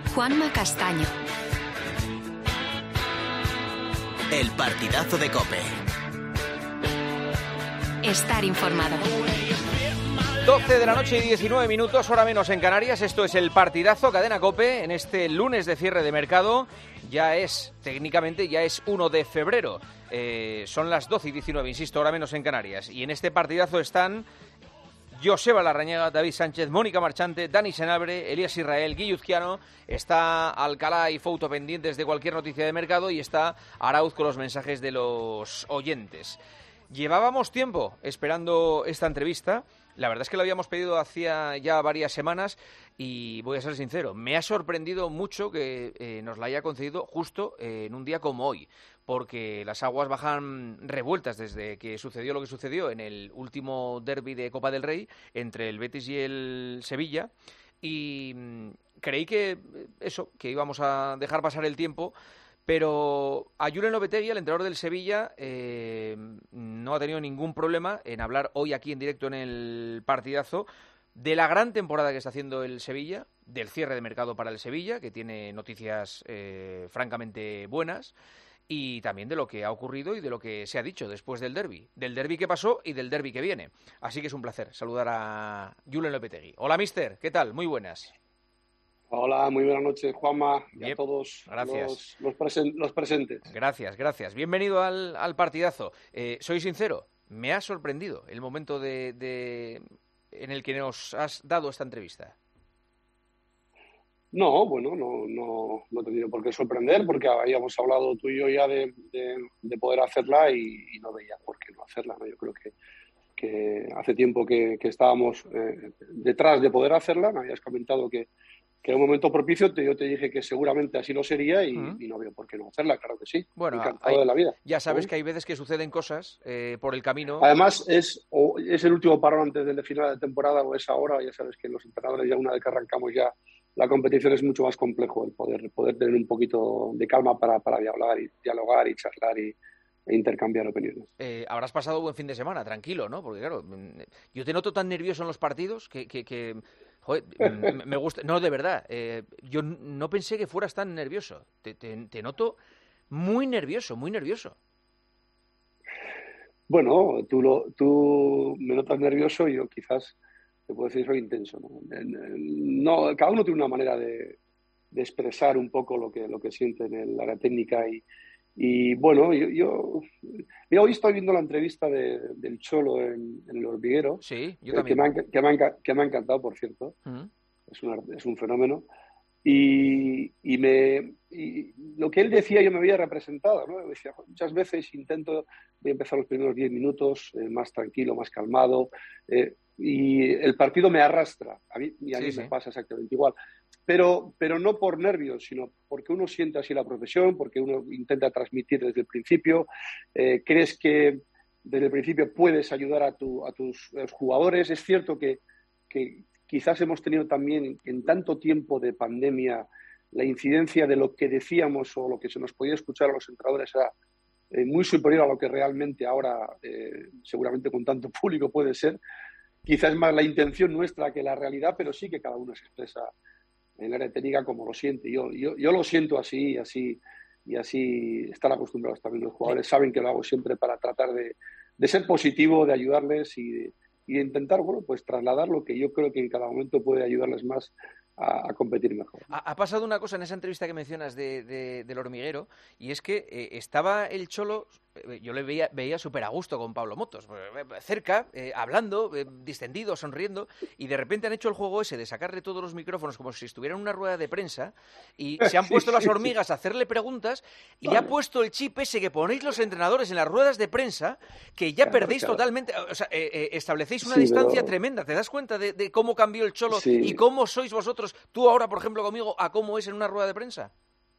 Juanma Castaño. El partidazo de COPE. Estar informado. 12 de la noche y 19 minutos, hora menos en Canarias. Esto es el partidazo, cadena COPE, en este lunes de cierre de mercado. Técnicamente ya es 1 de febrero. Son las 12 y 19, insisto, hora menos en Canarias. Y en este partidazo están Joseba Larrañaga, David Sánchez, Mónica Marchante, Dani Senabre, Elías Israel, Guille Uzquiano. Está Alcalá y Fouto pendientes de cualquier noticia de mercado. Y está Arauz con los mensajes de los oyentes. Llevábamos tiempo esperando esta entrevista. La verdad es que la habíamos pedido hacía ya varias semanas y voy a ser sincero, me ha sorprendido mucho que nos la haya concedido justo en un día como hoy, porque las aguas bajan revueltas desde que sucedió lo que sucedió en el último derbi de Copa del Rey entre el Betis y el Sevilla, y creí que íbamos a dejar pasar el tiempo. Pero a Julen Lopetegui, el entrenador del Sevilla, no ha tenido ningún problema en hablar hoy aquí en directo en el partidazo de la gran temporada que está haciendo el Sevilla, del cierre de mercado para el Sevilla, que tiene noticias francamente buenas, y también de lo que ha ocurrido y de lo que se ha dicho después del derbi que pasó y del derbi que viene. Así que es un placer saludar a Julen Lopetegui. Hola, mister, ¿qué tal? Muy buenas. Hola, muy buenas noches, Juanma, y a todos los presentes. Gracias. Bienvenido al partidazo. Soy sincero, me ha sorprendido el momento en el que nos has dado esta entrevista. No, bueno, no he tenido por qué sorprender, porque habíamos hablado tú y yo ya de poder hacerla y no veía por qué no hacerla, ¿no? Yo creo que hace tiempo que estábamos detrás de poder hacerla. Me habías comentado que era un momento propicio, yo te dije que seguramente así lo sería y no veo por qué no hacerla, claro que sí. Bueno, encantado de la vida. Ya sabes que hay veces que suceden cosas por el camino. Además, es el último parón antes del final de temporada o es ahora. Ya sabes que los entrenadores, ya una vez que arrancamos ya la competición, es mucho más complejo el poder tener un poquito de calma para dialogar y charlar e intercambiar opiniones. Habrás pasado buen fin de semana, tranquilo, ¿no? Porque claro, yo te noto tan nervioso en los partidos que joder, me gusta. No, de verdad, yo no pensé que fueras tan nervioso. Te noto muy nervioso, muy nervioso. Bueno, tú me notas nervioso y yo quizás te puedo decir soy intenso, ¿no? No, cada uno tiene una manera de expresar un poco lo que siente en el área técnica y bueno, yo hoy estoy viendo la entrevista del Cholo en el Hormiguero. Sí, yo también. Que me ha encantado, por cierto. Es un fenómeno. Y lo que él decía yo me había representado, ¿no? Decía, muchas veces voy a empezar los primeros 10 minutos más tranquilo, más calmado, y el partido me arrastra. A mí me pasa exactamente igual. Pero no por nervios, sino porque uno siente así la profesión, porque uno intenta transmitir desde el principio. Crees que desde el principio puedes ayudar a tus jugadores. Es cierto que quizás hemos tenido también en tanto tiempo de pandemia la incidencia de lo que decíamos o lo que se nos podía escuchar a los entrenadores era muy superior a lo que realmente ahora seguramente con tanto público puede ser. Quizás es más la intención nuestra que la realidad, pero sí que cada uno se expresa en el área técnica como lo siente. Yo lo siento así y así están acostumbrados también los jugadores. Saben que lo hago siempre para tratar de ser positivo, de ayudarles y de intentar, bueno, pues trasladar lo que yo creo que en cada momento puede ayudarles más a competir mejor. Ha pasado una cosa en esa entrevista que mencionas del Hormiguero, y es que estaba el Cholo, yo le veía súper a gusto con Pablo Motos, cerca, hablando, distendido, sonriendo, y de repente han hecho el juego ese de sacarle todos los micrófonos como si estuviera en una rueda de prensa, y se han puesto las hormigas a hacerle preguntas, y ha puesto el chip ese que ponéis los entrenadores en las ruedas de prensa, que ya perdéis totalmente, o sea, establecéis una distancia tremenda. ¿Te das cuenta de cómo cambió el Cholo y cómo sois vosotros, tú ahora, por ejemplo, conmigo, a cómo es en una rueda de prensa?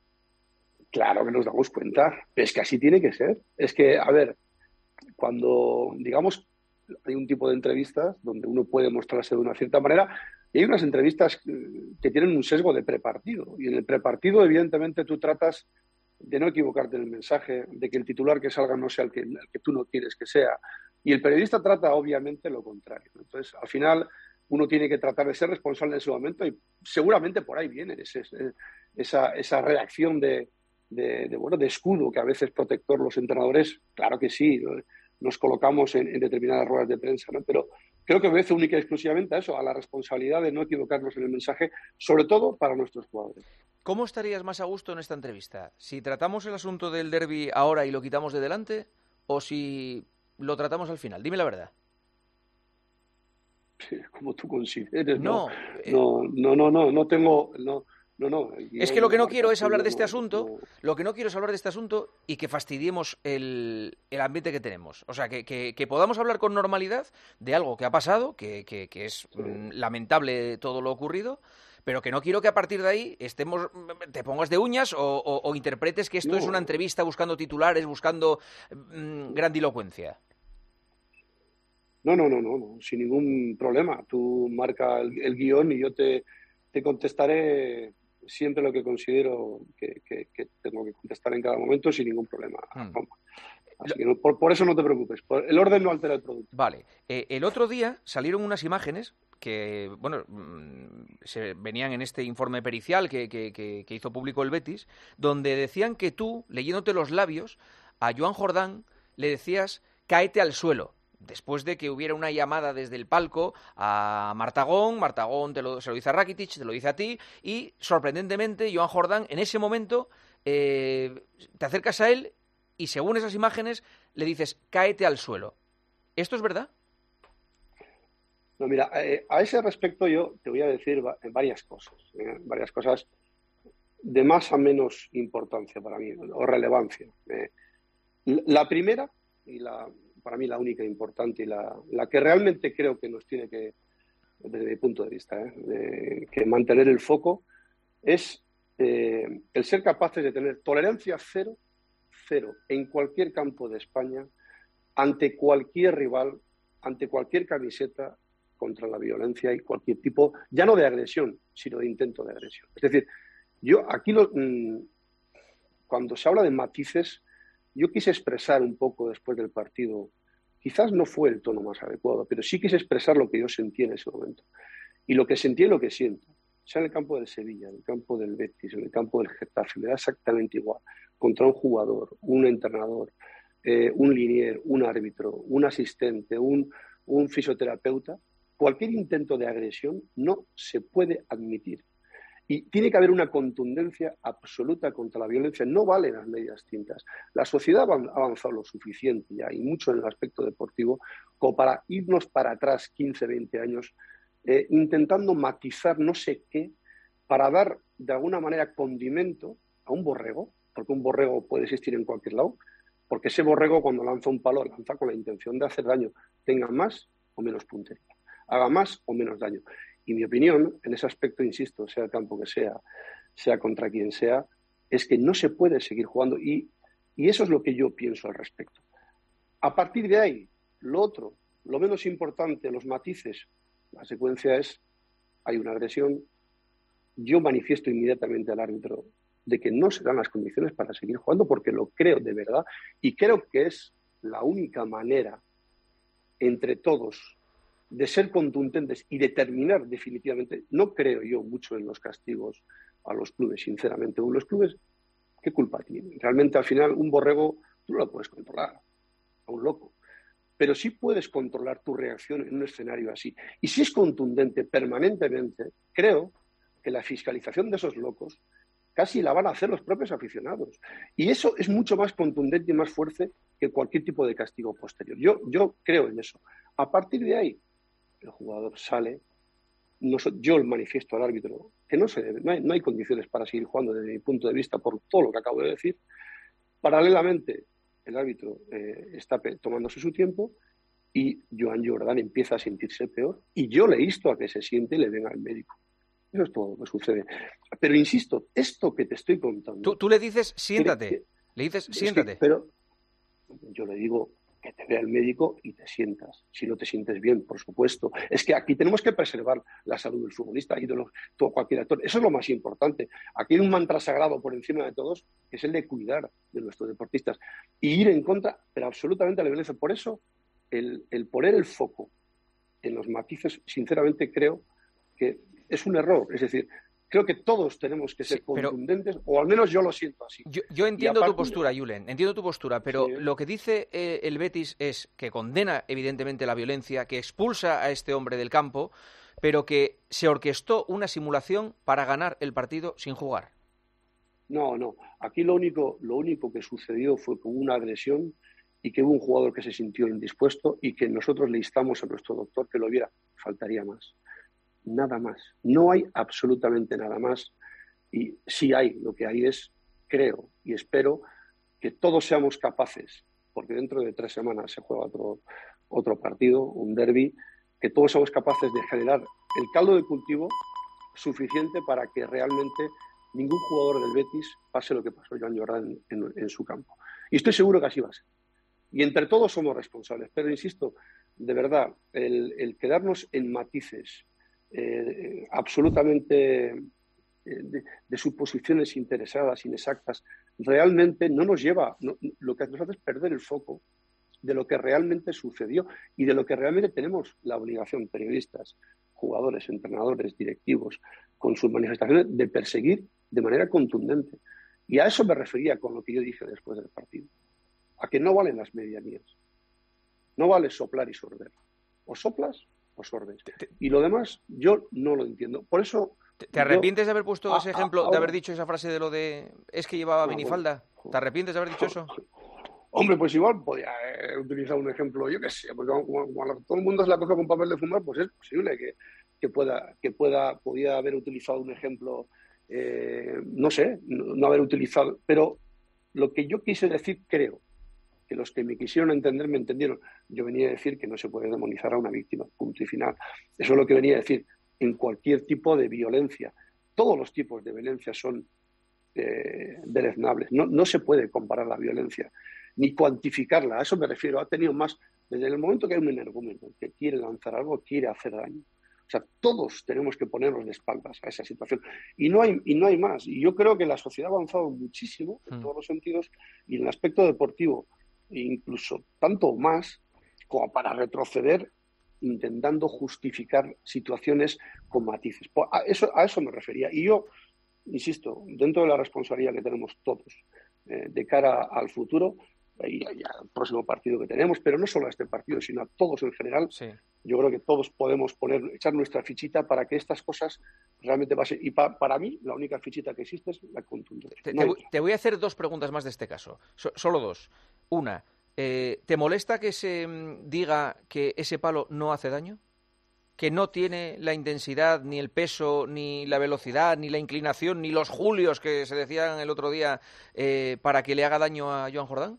Claro que nos damos cuenta, es que así tiene que ser. Es que, a ver, cuando, digamos, hay un tipo de entrevistas donde uno puede mostrarse de una cierta manera y hay unas entrevistas que tienen un sesgo de prepartido. Y en el prepartido, evidentemente, tú tratas de no equivocarte en el mensaje, de que el titular que salga no sea el que tú no quieres que sea. Y el periodista trata, obviamente, lo contrario. Entonces, al final, uno tiene que tratar de ser responsable en ese momento y seguramente por ahí viene esa reacción de escudo que a veces protector los entrenadores, claro que sí, nos colocamos en determinadas ruedas de prensa, ¿no? Pero creo que obedece única y exclusivamente a eso, a la responsabilidad de no equivocarnos en el mensaje, sobre todo para nuestros jugadores. ¿Cómo estarías más a gusto en esta entrevista? ¿Si tratamos el asunto del derbi ahora y lo quitamos de delante o si lo tratamos al final? Dime la verdad. Como tú consideres. No tengo... Es que lo que no quiero es hablar de este asunto, lo que no quiero es hablar de este asunto y que fastidiemos el ambiente que tenemos. O sea, que podamos hablar con normalidad de algo que ha pasado, que es lamentable todo lo ocurrido, pero que no quiero que a partir de ahí te pongas de uñas o interpretes que esto es una entrevista buscando titulares, buscando grandilocuencia. No, sin ningún problema. Tú marca el guión y yo te contestaré siempre lo que considero que tengo que contestar en cada momento sin ningún problema. Así que por eso no te preocupes. El orden no altera el producto. Vale. El otro día salieron unas imágenes que, se venían en este informe pericial que hizo público el Betis, donde decían que tú, leyéndote los labios, a Joan Jordán le decías cáete al suelo. Después de que hubiera una llamada desde el palco a Martagón se lo dice a Rakitic, te lo dice a ti, y sorprendentemente Joan Jordán en ese momento te acercas a él y según esas imágenes le dices cáete al suelo. ¿Esto es verdad? No, mira, a ese respecto yo te voy a decir varias cosas de más a menos importancia para mí, o relevancia. La primera, para mí la única importante y la que realmente creo que nos tiene que, desde mi punto de vista, que mantener el foco, es el ser capaces de tener tolerancia cero en cualquier campo de España, ante cualquier rival, ante cualquier camiseta, contra la violencia y cualquier tipo, ya no de agresión, sino de intento de agresión. Es decir, yo aquí cuando se habla de matices, yo quise expresar un poco después del partido, quizás no fue el tono más adecuado, pero sí quise expresar lo que yo sentí en ese momento. Y lo que sentí es lo que siento. Sea en el campo del Sevilla, en el campo del Betis, en el campo del Getafe, me da exactamente igual. Contra un jugador, un entrenador, un linier, un árbitro, un asistente, un fisioterapeuta, cualquier intento de agresión no se puede admitir. Y tiene que haber una contundencia absoluta contra la violencia. No valen las medias tintas. La sociedad ha avanzado lo suficiente ya, y mucho en el aspecto deportivo, como para irnos para atrás 15, 20 años, intentando matizar no sé qué, para dar de alguna manera condimento a un borrego, porque un borrego puede existir en cualquier lado, porque ese borrego cuando lanza un palo, lanza con la intención de hacer daño, tenga más o menos puntería, haga más o menos daño. Y mi opinión, en ese aspecto, insisto, sea el campo que sea contra quien sea, es que no se puede seguir jugando. Y eso es lo que yo pienso al respecto. A partir de ahí, lo otro, lo menos importante, los matices, la secuencia es, hay una agresión, yo manifiesto inmediatamente al árbitro de que no se dan las condiciones para seguir jugando, porque lo creo de verdad, y creo que es la única manera entre todos de ser contundentes y determinar definitivamente. No creo yo mucho en los castigos a los clubes, sinceramente. Los clubes, ¿qué culpa tienen? Realmente, al final, un borrego tú no lo puedes controlar, a un loco. Pero sí puedes controlar tu reacción en un escenario así. Y si es contundente permanentemente, creo que la fiscalización de esos locos casi la van a hacer los propios aficionados. Y eso es mucho más contundente y más fuerte que cualquier tipo de castigo posterior. Yo creo en eso. A partir de ahí, el jugador sale, yo el manifiesto al árbitro que no hay condiciones para seguir jugando desde mi punto de vista por todo lo que acabo de decir. Paralelamente, el árbitro está tomándose su tiempo y Joan Jordán empieza a sentirse peor y yo le insto a que se siente y le venga al médico. Eso es todo lo que sucede. Pero insisto, esto que te estoy contando... Tú le dices, siéntate. Le dices, siéntate. Pero yo le digo que te vea el médico y te sientas. Si no te sientes bien, por supuesto. Es que aquí tenemos que preservar la salud del futbolista y de todo cualquier actor. Eso es lo más importante. Aquí hay un mantra sagrado por encima de todos, que es el de cuidar de nuestros deportistas y ir en contra, pero absolutamente, de la violencia. Por eso, el poner el foco en los matices, sinceramente creo que es un error. Es decir, creo que todos tenemos que ser contundentes, o al menos yo lo siento así. Yo entiendo tu postura, Julen, entiendo tu postura, pero sí, lo que dice el Betis es que condena evidentemente la violencia, que expulsa a este hombre del campo, pero que se orquestó una simulación para ganar el partido sin jugar. No. Aquí lo único que sucedió fue que hubo una agresión y que hubo un jugador que se sintió indispuesto y que nosotros le instamos a nuestro doctor que lo viera. Faltaría más. Nada más. No hay absolutamente nada más. Y sí hay. Lo que hay es, creo y espero, que todos seamos capaces, porque dentro de 3 semanas se juega otro partido, un derbi, que todos seamos capaces de generar el caldo de cultivo suficiente para que realmente ningún jugador del Betis pase lo que pasó Joan Jordán en su campo. Y estoy seguro que así va a ser. Y entre todos somos responsables. Pero, insisto, de verdad, el quedarnos en matices absolutamente de suposiciones interesadas, inexactas, realmente no nos lleva, lo que nos hace es perder el foco de lo que realmente sucedió y de lo que realmente tenemos la obligación, periodistas, jugadores, entrenadores, directivos, con sus manifestaciones, de perseguir de manera contundente. Y a eso me refería con lo que yo dije después del partido. A que no valen las medianías. No vale soplar y sorber. O soplas o sorbes. Y lo demás yo no lo entiendo. Por eso... ¿Te arrepientes de haber puesto ese ejemplo, de haber dicho esa frase de lo de es que llevaba minifalda? ¿Te arrepientes de haber dicho eso? Hombre, pues igual podía utilizar un ejemplo, yo qué sé, porque como todo el mundo se la coge con papel de fumar, pues es posible que podía haber utilizado un ejemplo, no sé, no haber utilizado, pero lo que yo quise decir, creo que los que me quisieron entender me entendieron. Yo venía a decir que no se puede demonizar a una víctima, punto y final. Eso es lo que venía a decir. En cualquier tipo de violencia, todos los tipos de violencia son deleznables. No se puede comparar la violencia ni cuantificarla, a eso me refiero. Ha tenido más, desde el momento que hay un energúmeno que quiere lanzar algo, quiere hacer daño. O sea, todos tenemos que ponernos de espaldas a esa situación. Y no hay más. Y yo creo que la sociedad ha avanzado muchísimo en todos los sentidos y en el aspecto deportivo, incluso tanto más como para retroceder intentando justificar situaciones con matices. A eso me refería. Y yo, insisto, dentro de la responsabilidad que tenemos todos de cara al futuro y al próximo partido que tenemos, pero no solo a este partido, sino a todos en general, sí. Yo creo que todos podemos echar nuestra fichita para que estas cosas realmente pasen. Y para mí, la única fichita que existe es la contundencia. Te voy a hacer 2 preguntas más de este caso. Solo 2. Una, ¿te molesta que se diga que ese palo no hace daño? ¿Que no tiene la intensidad, ni el peso, ni la velocidad, ni la inclinación, ni los julios que se decían el otro día para que le haga daño a Joan Jordán?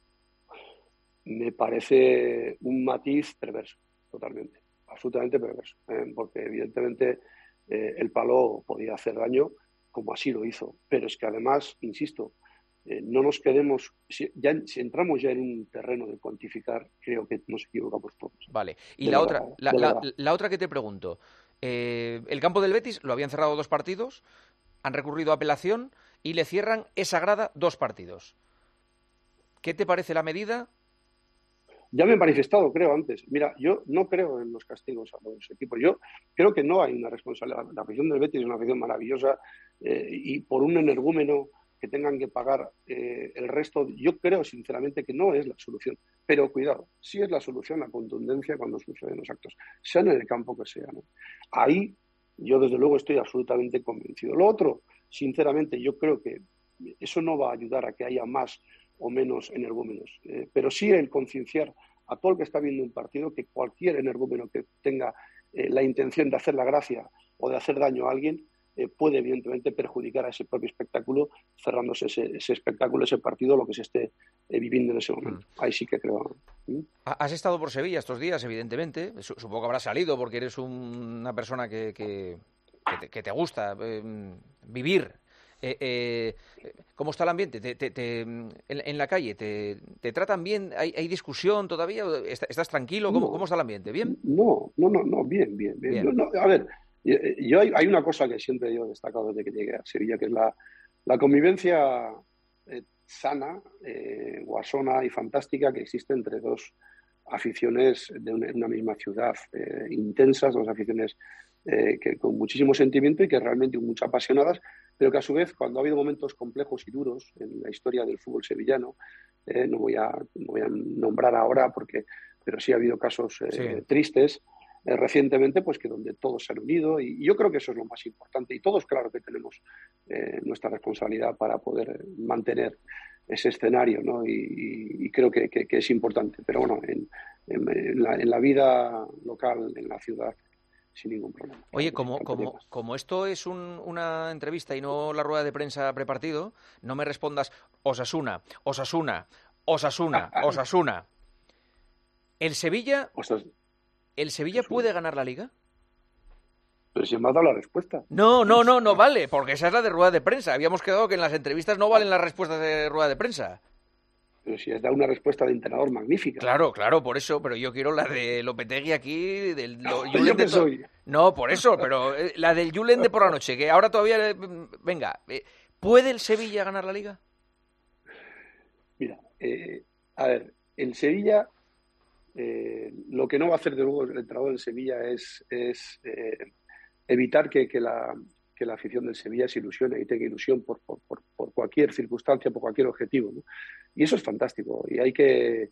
Me parece un matiz perverso, totalmente, absolutamente perverso, porque evidentemente el palo podía hacer daño, como así lo hizo, pero es que además, insisto, no nos quedemos, si entramos ya en un terreno de cuantificar, creo que nos equivocamos todos. Vale, y la otra que te pregunto, el campo del Betis lo habían cerrado 2 partidos, han recurrido a apelación y le cierran esa grada 2 partidos. ¿Qué te parece la medida? Ya me he manifestado, creo, antes. Mira, yo no creo en los castigos a los equipos. Yo creo que no hay una responsabilidad. La afición del Betis es una afición maravillosa y por un energúmeno que tengan que pagar el resto, yo creo sinceramente que no es la solución. Pero cuidado, sí es la solución la contundencia cuando suceden los actos, sean en el campo que sea, ¿no? Ahí yo desde luego estoy absolutamente convencido. Lo otro, sinceramente, yo creo que eso no va a ayudar a que haya más o menos energúmenos, pero sí el concienciar a todo el que está viendo un partido que cualquier energúmeno que tenga la intención de hacer la gracia o de hacer daño a alguien puede evidentemente perjudicar a ese propio espectáculo, cerrándose ese espectáculo, ese partido, lo que se esté viviendo en ese momento. Ahí sí que creo. Has estado por Sevilla estos días, evidentemente. Supongo que habrás salido porque eres una persona que te gusta vivir. ¿Cómo está el ambiente? En la calle, ¿te tratan bien? ¿Hay discusión todavía? ¿Estás tranquilo? ¿Cómo está el ambiente? ¿Bien? No, bien. A ver, hay una cosa que siempre yo he destacado desde que llegué a Sevilla, que es la convivencia sana, guasona y fantástica que existe entre dos aficiones de una misma ciudad, intensas, dos aficiones que con muchísimo sentimiento y que realmente mucho apasionadas, pero que a su vez, cuando ha habido momentos complejos y duros en la historia del fútbol sevillano, no voy a nombrar ahora, pero sí ha habido casos tristes recientemente, pues que donde todos se han unido, y yo creo que eso es lo más importante, y todos claro que tenemos nuestra responsabilidad para poder mantener ese escenario, ¿no? Y creo que es importante, pero bueno, en la vida local, en la ciudad, sin ningún problema. Oye, como esto es una entrevista y no la rueda de prensa prepartido, no me respondas Osasuna. ¿El Sevilla puede ganar la Liga? Pero si me has dado la respuesta. No vale, porque esa es la de rueda de prensa. Habíamos quedado que en las entrevistas no valen las respuestas de rueda de prensa. Pero si has dado una respuesta de entrenador magnífica. Claro, por eso, pero yo quiero la de Lopetegui aquí, ¿Yo qué soy? No, por eso, pero la del Julen de por la noche, que ahora todavía... Venga, ¿puede el Sevilla ganar la Liga? Mira, a ver, el Sevilla, lo que no va a hacer de nuevo el entrenador del Sevilla es evitar que la afición del Sevilla se ilusione y tenga ilusión por cualquier circunstancia, por cualquier objetivo, ¿no? Y eso es fantástico, y hay que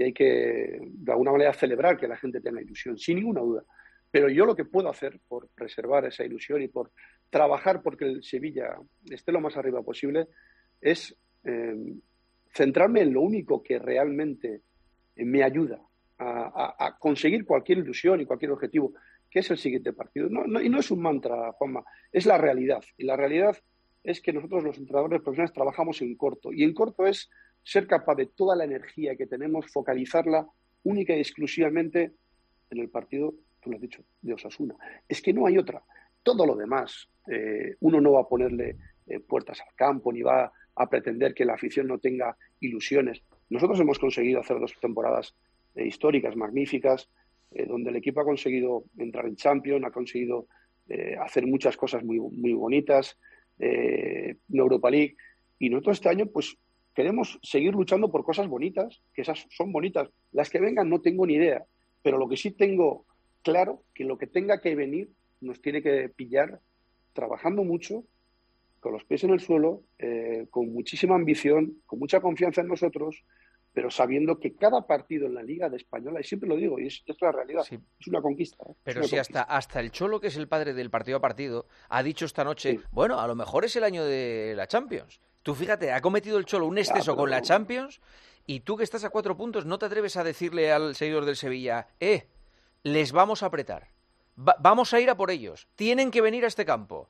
de alguna manera celebrar que la gente tenga ilusión, sin ninguna duda. Pero yo lo que puedo hacer por preservar esa ilusión y por trabajar porque el Sevilla esté lo más arriba posible es centrarme en lo único que realmente me ayuda a conseguir cualquier ilusión y cualquier objetivo, que es el siguiente partido. Y no es un mantra, Juanma, es la realidad. Y la realidad es que nosotros los entrenadores profesionales trabajamos en corto. Y en corto es ser capaz de toda la energía que tenemos, focalizarla única y exclusivamente en el partido, tú lo has dicho, de Osasuna. Es que no hay otra. Todo lo demás, uno no va a ponerle puertas al campo, ni va a pretender que la afición no tenga ilusiones. Nosotros hemos conseguido hacer 2 temporadas históricas, magníficas, donde el equipo ha conseguido entrar en Champions, ha conseguido hacer muchas cosas muy, muy bonitas, en Europa League, y nosotros este año pues queremos seguir luchando por cosas bonitas, que esas son bonitas. Las que vengan no tengo ni idea, pero lo que sí tengo claro, que lo que tenga que venir nos tiene que pillar trabajando mucho, con los pies en el suelo, con muchísima ambición, con mucha confianza en nosotros, pero sabiendo que cada partido en la Liga de Española, y siempre lo digo, y es la realidad, sí, es una conquista. Pero si hasta el Cholo, que es el padre del partido a partido, ha dicho esta noche, sí, bueno, a lo mejor es el año de la Champions. Tú fíjate, ha cometido el Cholo un exceso con la Champions, y tú que estás a 4 puntos, no te atreves a decirle al seguidor del Sevilla, les vamos a apretar, vamos a ir a por ellos, tienen que venir a este campo.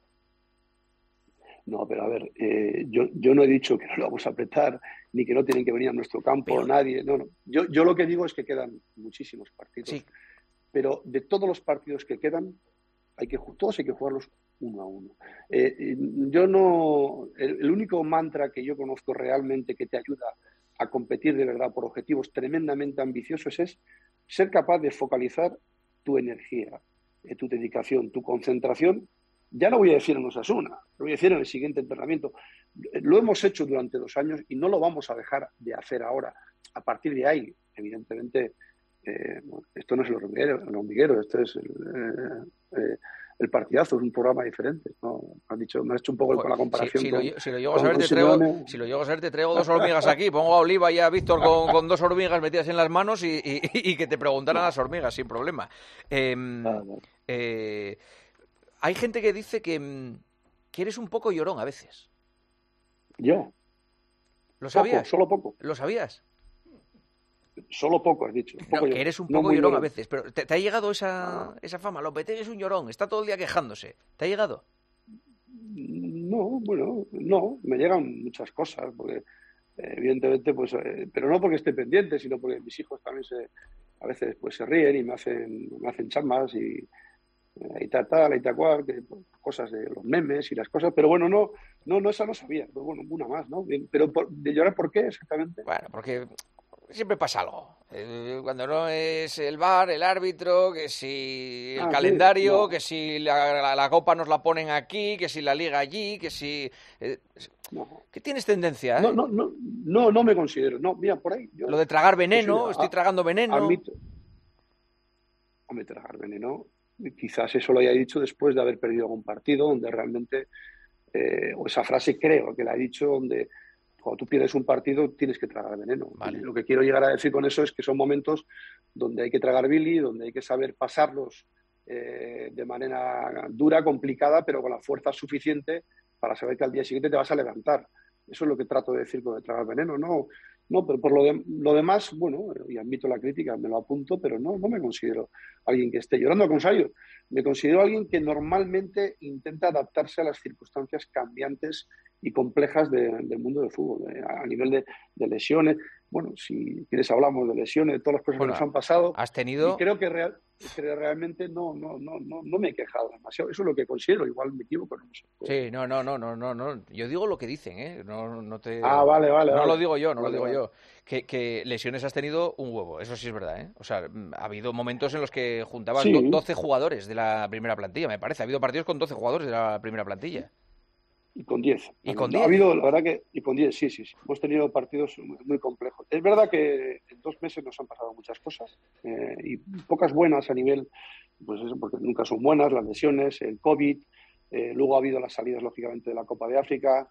No, pero a ver, yo no he dicho que no lo vamos a apretar, ni que no tienen que venir a nuestro campo, pero nadie. No. Yo lo que digo es que quedan muchísimos partidos. Sí. Pero de todos los partidos que quedan, todos hay que jugarlos 1-1. El único mantra que yo conozco realmente que te ayuda a competir de verdad por objetivos tremendamente ambiciosos es ser capaz de focalizar tu energía, tu dedicación, tu concentración. Ya no voy a decir en Osasuna, lo voy a decir en el siguiente entrenamiento. Lo hemos hecho durante 2 años y no lo vamos a dejar de hacer ahora. A partir de ahí, evidentemente, esto no es el hormiguero, esto es el partidazo, es un programa diferente, ¿no? Me has hecho un poco con la comparación. Si lo llego a saber, te traigo 2 hormigas aquí, pongo a Oliva y a Víctor con 2 hormigas metidas en las manos y que te preguntaran las hormigas, sin problema. Hay gente que dice que eres un poco llorón a veces. ¿Yo? ¿Lo sabías? Solo poco. ¿Lo sabías? Solo poco, has dicho. No, que eres un poco llorón a veces. Pero ¿te ha llegado esa fama? Lopetegui es un llorón, está todo el día quejándose. ¿Te ha llegado? No, bueno, no. Me llegan muchas cosas, porque evidentemente, pues, pero no porque esté pendiente, sino porque mis hijos también a veces pues se ríen y me hacen chamas y tal, cosas de los memes y las cosas, pero bueno, no, esa no sabía, pero bueno, una más, ¿no? Pero ¿de llorar por qué exactamente? Bueno, porque siempre pasa algo. Cuando no es el VAR, el árbitro, que si el calendario, sí, no. que si la Copa nos la ponen aquí, que si la Liga allí, que si... No. ¿Qué tienes tendencia? No me considero. No, mira, por ahí. Lo de tragar veneno, estoy tragando veneno. Admito tragar veneno. Quizás eso lo haya dicho después de haber perdido algún partido, donde realmente, o esa frase creo que la he dicho, donde cuando tú pierdes un partido tienes que tragar veneno. Vale. Lo que quiero llegar a decir con eso es que son momentos donde hay que tragar Billy, donde hay que saber pasarlos de manera dura, complicada, pero con la fuerza suficiente para saber que al día siguiente te vas a levantar. Eso es lo que trato de decir con el tragar veneno. No, pero por lo demás, bueno, y admito la crítica, me lo apunto, pero no me considero alguien que esté llorando. Al contrario, me considero alguien que normalmente intenta adaptarse a las circunstancias cambiantes y complejas del mundo del fútbol, a nivel de lesiones. Bueno, si quieres hablamos de lesiones, de todas las cosas que nos han pasado. Has tenido... Y creo que realmente no me he quejado demasiado. Eso es lo que considero. Igual me equivoco, no sé. Sí, no. Yo digo lo que dicen, ¿eh? No te... Vale. No lo digo yo, Vale. yo. Que lesiones has tenido un huevo, eso sí es verdad, ¿eh? O sea, ha habido momentos en los que juntabas 12 jugadores de la primera plantilla, me parece. Ha habido partidos con 12 jugadores de la primera plantilla. Y con 10. Y con 10. Ha habido, la verdad que, y con 10, sí. Hemos tenido partidos muy complejos. Es verdad que en 2 meses nos han pasado muchas cosas y pocas buenas a nivel, pues eso, porque nunca son buenas, las lesiones, el COVID, luego ha habido las salidas, lógicamente, de la Copa de África,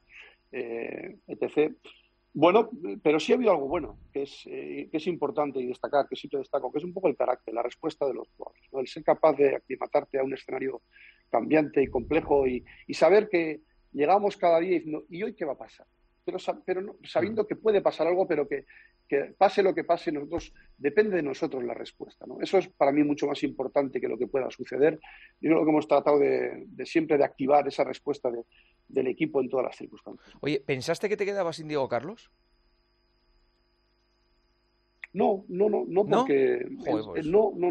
etc. Bueno, pero sí ha habido algo bueno, que es importante y destacar, que siempre destaco, que es un poco el carácter, la respuesta de los jugadores, ¿no? El ser capaz de aclimatarte a un escenario cambiante y complejo y saber que llegamos cada día diciendo, ¿y hoy qué va a pasar? Pero no, sabiendo que puede pasar algo, pero que pase lo que pase, depende de nosotros la respuesta, ¿no? Eso es para mí mucho más importante que lo que pueda suceder. Yo creo que hemos tratado de siempre de activar esa respuesta del equipo en todas las circunstancias. Oye, ¿pensaste que te quedabas sin Diego Carlos? No, porque... Joder, pues.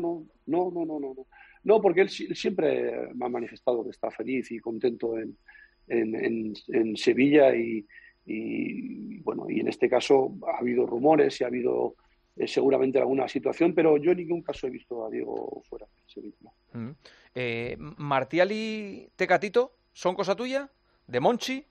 No, porque él siempre me ha manifestado que está feliz y contento en Sevilla y bueno, y en este caso ha habido rumores y ha habido seguramente alguna situación, pero yo en ningún caso he visto a Diego fuera de Sevilla. ¿Martial y Tecatito son cosa tuya? ¿De Monchi?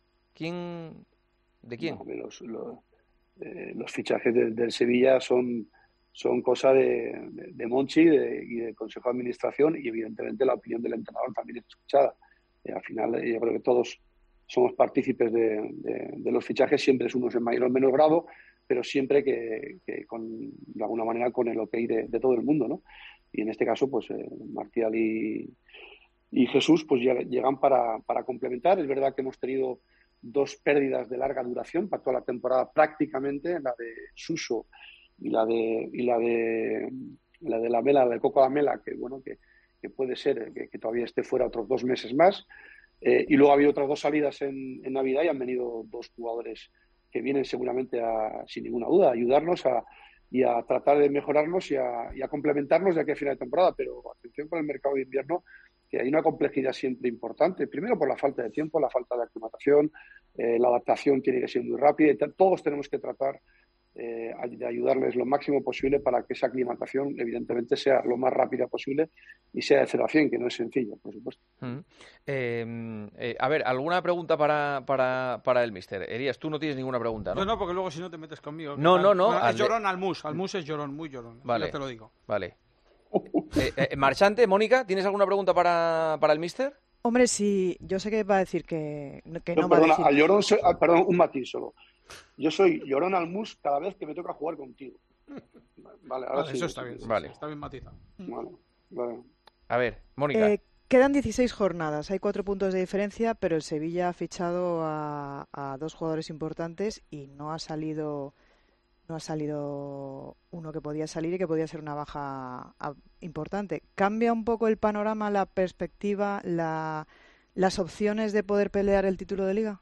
¿De quién? No, los fichajes del Sevilla son cosa de Monchi y del Consejo de Administración y evidentemente la opinión del entrenador también es escuchada. Al final yo creo que todos somos partícipes de los fichajes, siempre es unos en mayor o menor grado, pero siempre que de alguna manera con el ok de todo el mundo, ¿no? Y en este caso, pues Martial y Jesús pues llegan para complementar. Es verdad que hemos tenido 2 pérdidas de larga duración para toda la temporada prácticamente, la de Suso y la de Lamela, la de Coco Lamela, que bueno, que puede ser que todavía esté fuera otros 2 meses más. Y luego ha habido otras 2 salidas en Navidad y han venido 2 jugadores que vienen seguramente sin ninguna duda a ayudarnos y a tratar de mejorarnos y a complementarnos de aquí a final de temporada. Pero atención con el mercado de invierno, que hay una complejidad siempre importante. Primero por la falta de tiempo, la falta de aclimatación, la adaptación tiene que ser muy rápida y todos tenemos que tratar de ayudarles lo máximo posible para que esa aclimatación evidentemente sea lo más rápida posible y sea de 0 a 100, que no es sencillo, por supuesto. A ver, ¿alguna pregunta para el míster? Elías, tú no tienes ninguna pregunta, ¿no? No, porque luego si no te metes conmigo. No. Es llorón Almus es llorón, muy llorón. Vale, ya te lo digo. Vale. Marchante, Mónica, ¿tienes alguna pregunta para el míster? Hombre, sí, yo sé que va a decir que no perdona, va a decir... al llorón, perdón, un matiz solo. Yo soy llorón Almus cada vez que me toca jugar contigo. Vale, ahora sí. Eso está bien, vale. Está bien matizado. Vale. A ver, Mónica. Quedan 16 jornadas, hay 4 puntos de diferencia, pero el Sevilla ha fichado a 2 jugadores importantes y no ha salido uno que podía salir y que podía ser una baja importante. ¿Cambia un poco el panorama, la perspectiva, las opciones de poder pelear el título de Liga?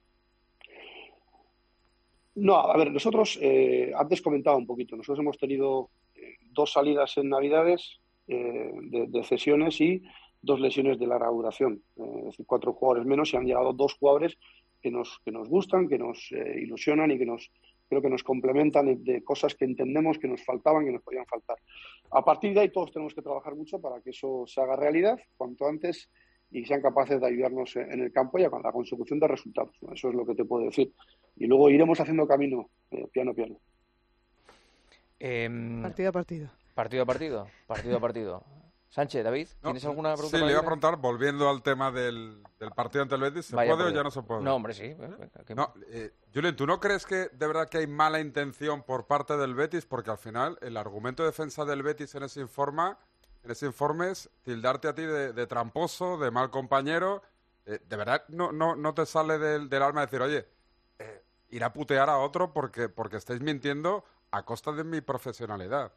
No, a ver, nosotros, antes comentaba un poquito, nosotros hemos tenido 2 salidas en Navidades de cesiones y 2 lesiones de larga duración, es decir, 4 jugadores menos y han llegado 2 jugadores que nos gustan, que nos ilusionan y que nos creo que nos complementan de cosas que entendemos que nos faltaban, que nos podían faltar. A partir de ahí todos tenemos que trabajar mucho para que eso se haga realidad cuanto antes y sean capaces de ayudarnos en el campo y a la consecución de resultados, ¿no? Eso es lo que te puedo decir. Y luego iremos haciendo camino, piano a piano. Partido a partido. Partido a partido, partido a partido. Sánchez, David, ¿tienes alguna pregunta? Sí, le iba a preguntar, volviendo al tema del partido ante el Betis, ¿se puede o ya no se puede? No, hombre, sí. No, Julen, ¿tú no crees que de verdad que hay mala intención por parte del Betis? Porque al final el argumento de defensa del Betis en ese informe es tildarte a ti de tramposo, de mal compañero. ¿De verdad no te sale del alma decir, oye, ir a putear a otro porque estáis mintiendo a costa de mi profesionalidad?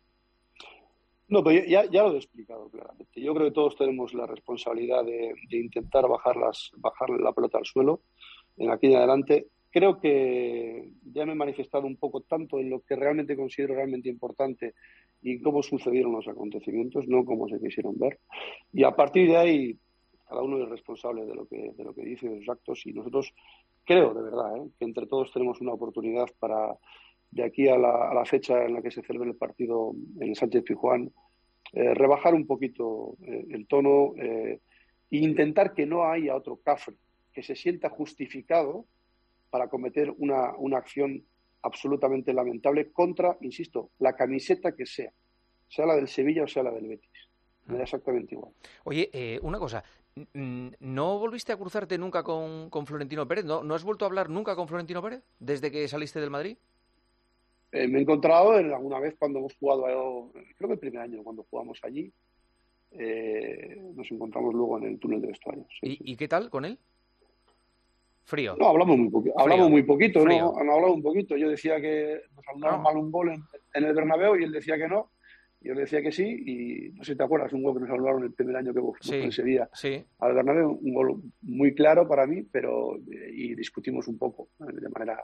No, pero ya lo he explicado claramente. Yo creo que todos tenemos la responsabilidad de intentar bajar la pelota al suelo en aquí en adelante. Creo que ya me he manifestado un poco tanto en lo que realmente considero realmente importante y en cómo sucedieron los acontecimientos, no cómo se quisieron ver. Y a partir de ahí, cada uno es responsable de lo que dice, de sus actos, y nosotros creo, de verdad, que entre todos tenemos una oportunidad para, de aquí a la fecha en la que se celebre el partido en el Sánchez-Pizjuán, rebajar un poquito el tono e intentar que no haya otro cafre que se sienta justificado para cometer una acción absolutamente lamentable contra, insisto, la camiseta que sea la del Sevilla o sea la del Betis. Me da exactamente igual. Oye, una cosa, ¿no volviste a cruzarte nunca con Florentino Pérez? ¿No has vuelto a hablar nunca con Florentino Pérez desde que saliste del Madrid? Me he encontrado alguna vez cuando hemos jugado, creo que el primer año cuando jugamos allí, nos encontramos luego en el túnel de vestuarios. Sí, ¿Y qué tal con él? Frío. No, hablamos muy poquito, Frío. ¿no? Han hablado un poquito. Yo decía que nos anularon mal un gol en el Bernabéu y él decía que no. Yo le decía que sí y no sé si te acuerdas, un gol que nos anularon el primer año que fuimos en Sevilla al Bernabéu, un gol muy claro para mí, y discutimos un poco de manera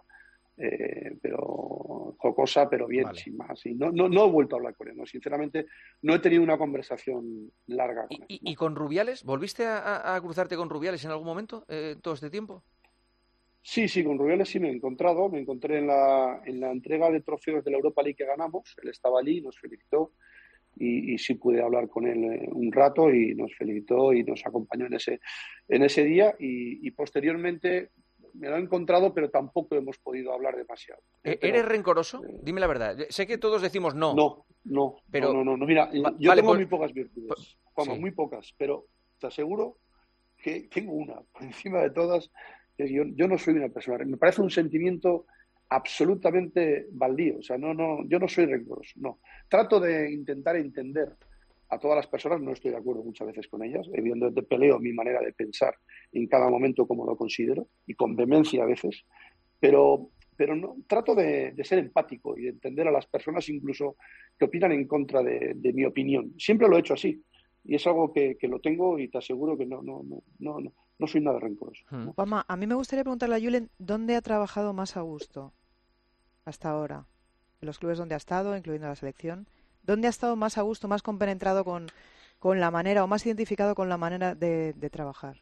pero jocosa, pero bien, vale, sin más. Y no he vuelto a hablar con él, ¿no? Sinceramente, no he tenido una conversación larga con él. ¿Y con Rubiales? ¿Volviste a cruzarte con Rubiales en algún momento todo este tiempo? Sí, con Rubiales sí me he encontrado. Me encontré en la entrega de trofeos de la Europa League que ganamos. Él estaba allí, nos felicitó y sí pude hablar con él un rato y nos felicitó y nos acompañó en ese día y posteriormente me lo he encontrado, pero tampoco hemos podido hablar demasiado. ¿Eres rencoroso? Dime la verdad. Sé que todos decimos no. No. Pero... No. Mira, yo tengo muy pocas virtudes, muy pocas, pero te aseguro que tengo una, por encima de todas, que yo no soy una persona. Me parece un sentimiento absolutamente baldío. O sea, yo no soy rencoroso, no. Trato de intentar entender a todas las personas, no estoy de acuerdo muchas veces con ellas, evidentemente peleo mi manera de pensar en cada momento como lo considero, y con vehemencia a veces, pero no, trato de ser empático y de entender a las personas incluso que opinan en contra de mi opinión. Siempre lo he hecho así, y es algo que lo tengo y te aseguro que no soy nada rencoroso. ¿No? Juanma, a mí me gustaría preguntarle a Julen, ¿dónde ha trabajado más a gusto hasta ahora? En los clubes donde ha estado, incluyendo la selección, ¿dónde ha estado más a gusto, más compenetrado con la manera o más identificado con la manera de trabajar?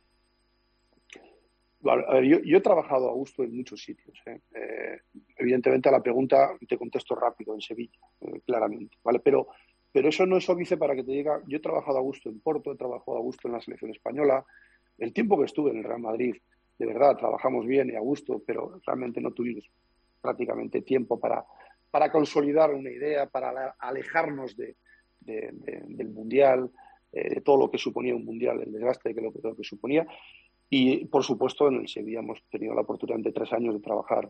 Vale, a ver, yo he trabajado a gusto en muchos sitios. Evidentemente a la pregunta te contesto rápido, en Sevilla, claramente, ¿vale? Pero eso no es óbice para que te diga, yo he trabajado a gusto en Porto, he trabajado a gusto en la selección española. El tiempo que estuve en el Real Madrid, de verdad, trabajamos bien y a gusto, pero realmente no tuvimos prácticamente tiempo para consolidar una idea, para alejarnos del Mundial, de todo lo que suponía un Mundial, el desgaste de lo que suponía. Y, por supuesto, en el Sevilla hemos tenido la oportunidad de 3 años de trabajar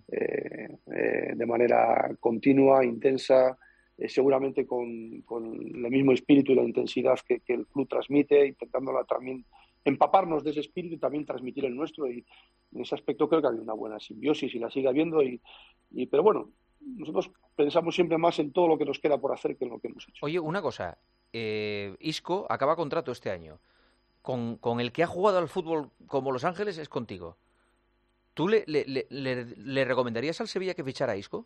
de manera continua, intensa, seguramente con el mismo espíritu y la intensidad que el club transmite, intentándola también empaparnos de ese espíritu y también transmitir el nuestro. Y en ese aspecto creo que ha habido una buena simbiosis y la sigue habiendo. Pero bueno, nosotros pensamos siempre más en todo lo que nos queda por hacer que en lo que hemos hecho. Oye, una cosa, Isco acaba contrato este año. Con el que ha jugado al fútbol como Los Ángeles es contigo. ¿Tú le recomendarías al Sevilla que fichara a Isco?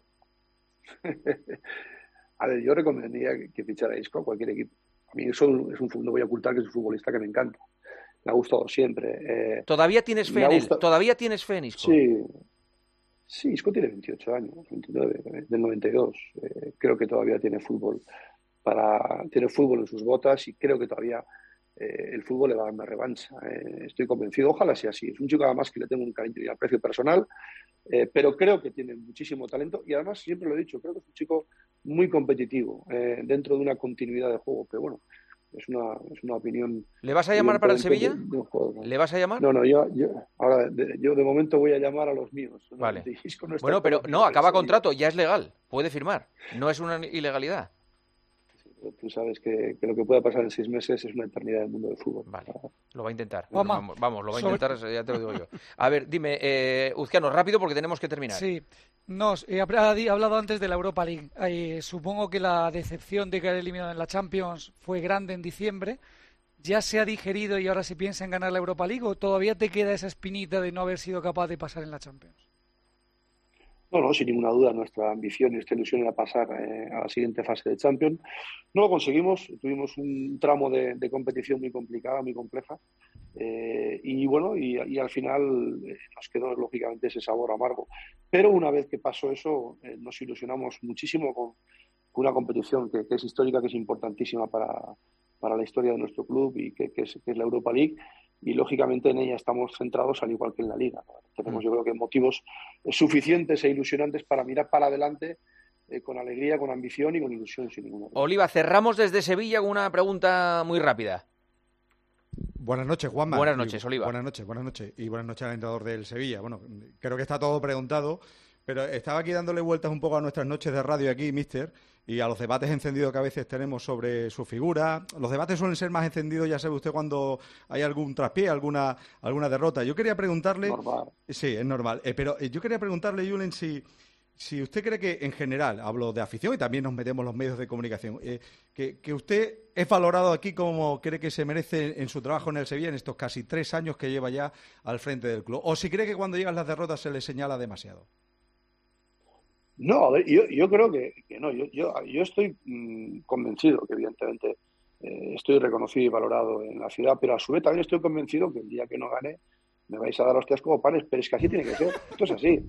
A ver, yo recomendaría que fichara a Isco a cualquier equipo. A mí eso es no voy a ocultar que es un futbolista que me encanta. Me ha gustado siempre. ¿Todavía tienes fe en él? ¿Todavía tienes fe en Isco? Sí, Isco tiene 28 años, 29, del 92. Creo que todavía tiene fútbol en sus botas y creo que todavía el fútbol le va a dar una revancha. Estoy convencido, ojalá sea así. Es un chico además que le tengo un cariño y aprecio personal, pero creo que tiene muchísimo talento y además, siempre lo he dicho, creo que es un chico muy competitido dentro de una continuidad de juego, pero bueno, es una opinión. ¿Le vas a llamar para el Sevilla? ¿Le vas a llamar? No, yo de momento voy a llamar a los míos. Vale. No, bueno, pero no, acaba contrato, ya es legal, puede firmar, no es una ilegalidad. Tú sabes que lo que pueda pasar en 6 meses es una eternidad en el mundo del fútbol. Vale, lo va a intentar. Vamos, lo va a intentar, ya te lo digo yo. A ver, dime, Uzquiano, rápido porque tenemos que terminar. Sí, he hablado antes de la Europa League. Supongo que la decepción de quedar eliminado en la Champions fue grande en diciembre. ¿Ya se ha digerido y ahora se piensa en ganar la Europa League o todavía te queda esa espinita de no haber sido capaz de pasar en la Champions? No, sin ninguna duda, nuestra ambición y nuestra ilusión era pasar a la siguiente fase de Champions. No lo conseguimos, tuvimos un tramo de competición muy complicada, muy compleja, y bueno, y al final nos quedó lógicamente ese sabor amargo. Pero una vez que pasó eso, nos ilusionamos muchísimo con una competición que es histórica, que es importantísima para la historia de nuestro club y que es la Europa League. Y lógicamente en ella estamos centrados al igual que en la Liga, ¿no? Tenemos yo creo que motivos suficientes e ilusionantes para mirar para adelante con alegría, con ambición y con ilusión, sin ninguna duda. Oliva, cerramos desde Sevilla con una pregunta muy rápida. Buenas noches, Juanma. Buenas noches, Oliva. Buenas noches. Y buenas noches al entrenador del Sevilla. Bueno, creo que está todo preguntado, pero estaba aquí dándole vueltas un poco a nuestras noches de radio aquí, mister, y a los debates encendidos que a veces tenemos sobre su figura. Los debates suelen ser más encendidos, ya sabe usted, cuando hay algún traspié, alguna derrota. Yo quería preguntarle... Normal. Sí, es normal. Pero yo quería preguntarle, Julen, si usted cree que, en general, hablo de afición y también nos metemos los medios de comunicación, que usted es valorado aquí como cree que se merece en su trabajo en el Sevilla en estos casi 3 años que lleva ya al frente del club, o si cree que cuando llegan las derrotas se le señala demasiado. No, a ver, yo creo que no. Yo estoy convencido que evidentemente estoy reconocido y valorado en la ciudad, pero a su vez también estoy convencido que el día que no gane me vais a dar hostias como panes, pero es que así tiene que ser. Esto es así.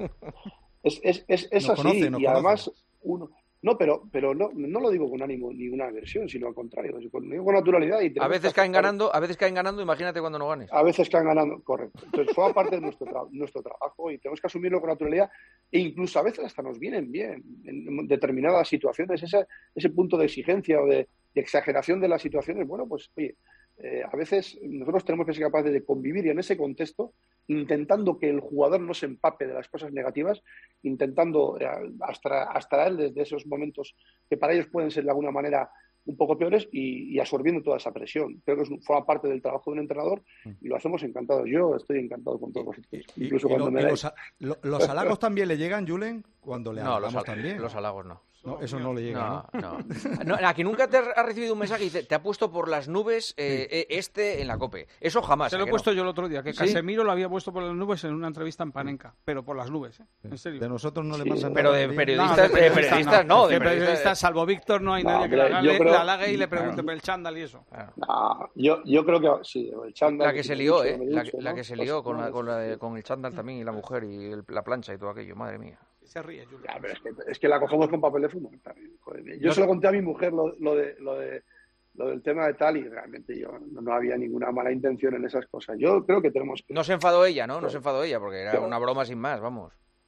Es así. Y además uno... No, pero no lo digo con ánimo ninguna aversión, sino al contrario, con naturalidad. Y a veces caen ganando, imagínate cuando no ganes. A veces caen ganando, correcto. Entonces, forma parte de nuestro trabajo y tenemos que asumirlo con naturalidad e incluso a veces hasta nos vienen bien en determinadas situaciones. Ese punto de exigencia o de exageración de las situaciones, bueno, pues oye, a veces nosotros tenemos que ser capaces de convivir y en ese contexto, intentando que el jugador no se empape de las cosas negativas, intentando abstraer desde esos momentos que para ellos pueden ser de alguna manera un poco peores y absorbiendo toda esa presión. Creo que forma parte del trabajo de un entrenador y lo hacemos encantados. Yo estoy encantado con todos vosotros. Incluso cuando los halagos también le llegan, Julen, cuando le halagamos también. Los halagos no. No, eso no le llega, ¿no? ¿A que nunca te ha recibido un mensaje y dice, te ha puesto por las nubes en la COPE? Eso jamás. Se lo he puesto yo el otro día, que Casemiro lo había puesto por las nubes en una entrevista en Panenka, pero por las nubes, en serio. De nosotros no le pasan nada. Pero de periodistas no. De periodistas, salvo Víctor, no hay nadie que la halague y le pregunte por el chándal y eso. No, yo creo que sí, el chándal... La que se lió, la que se lió con el chándal también y la mujer y la plancha y todo aquello, madre mía. Se ríe, Julio. Ya, pero es que la cogemos con papel de fumo. Yo se lo conté a mi mujer lo del tema de tal y realmente yo no había ninguna mala intención en esas cosas. Yo creo que tenemos que... No se enfadó ella, ¿no? No se enfadó ella porque era una broma sin más, vamos.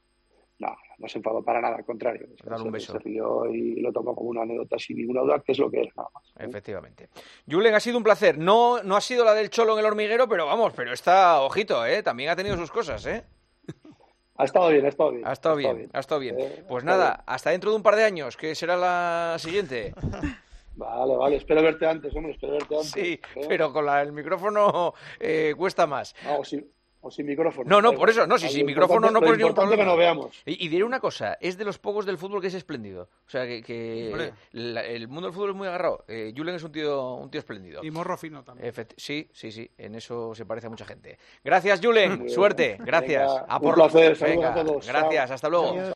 No se enfadó para nada, al contrario. Darle un beso. Se rió y lo tomó como una anécdota sin ninguna duda, que es lo que es, nada más. Efectivamente. Julen, ha sido un placer. No ha sido la del Cholo en el hormiguero, pero vamos, está, ojito, también ha tenido sus cosas, Ha estado bien. Ha estado bien. Pues nada, hasta dentro de un par de años, que será la siguiente. Vale, espero verte antes, hombre, Sí, pero con el micrófono cuesta más. O sin micrófono. No, por eso, sin micrófono no por ningún problema. Que no veamos. Y diré una cosa, es de los pocos del fútbol que es espléndido. O sea, que el mundo del fútbol es muy agarrado. Julen es un tío espléndido. Y morro fino también. Sí, en eso se parece a mucha gente. Gracias, Julen, suerte, gracias. Venga, un placer, saludos Venga, a todos. Gracias, Chao. hasta luego. Adiós.